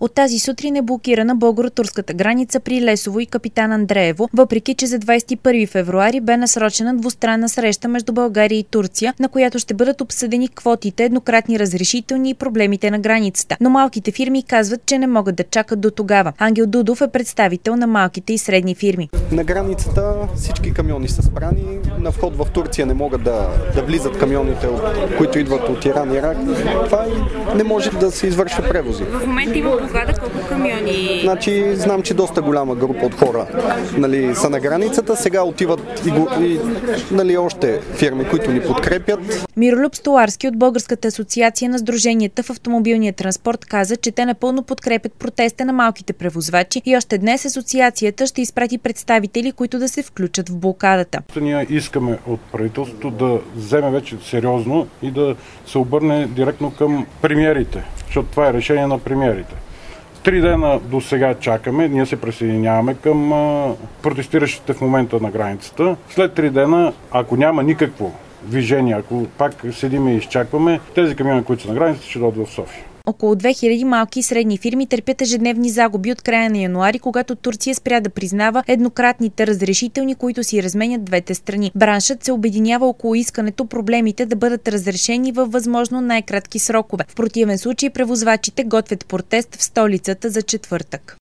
От тази сутрин е блокирана българо-турската граница при Лесово и Капитан Андреево, въпреки че за 21 февруари бе насрочена двустранна среща между България и Турция, на която ще бъдат обсъдени квотите, еднократни разрешителни и проблемите на границата. Но малките фирми казват, че не могат да чакат до тогава. Ангел Дудов е представител на малките и средни фирми. На границата всички камиони са спрани. На вход в Турция не могат да влизат камионите, които идват от Иран и Ирак. Това не може да се извършва превози. В момента има блокада, колко камиони? Значи, знам, че доста голяма група от хора са на границата. Сега отиват и още фирми, които ни подкрепят. Миролюб Столарски от Българската асоциация на сдруженията в автомобилния транспорт каза, че те напълно подкрепят протеста на малките превозвачи и още днес асоциацията ще изпрати представители, които да се включат в блокадата. Ние искаме от правителството да вземе вече сериозно и да се обърне директно към премиерите, защото това е решение на премиерите. 3 дена до сега чакаме, ние се присъединяваме към протестиращите в момента на границата. След 3 дена, ако няма никакво движение, ако пак седим и изчакваме, тези камиони, които са на границата, ще дойдат в София. Около 2000 малки и средни фирми търпят ежедневни загуби от края на януари, когато Турция спря да признава еднократните разрешителни, които си разменят двете страни. Браншът се обединява около искането проблемите да бъдат разрешени във възможно най-кратки срокове. В противен случай превозвачите готвят протест в столицата за четвъртък.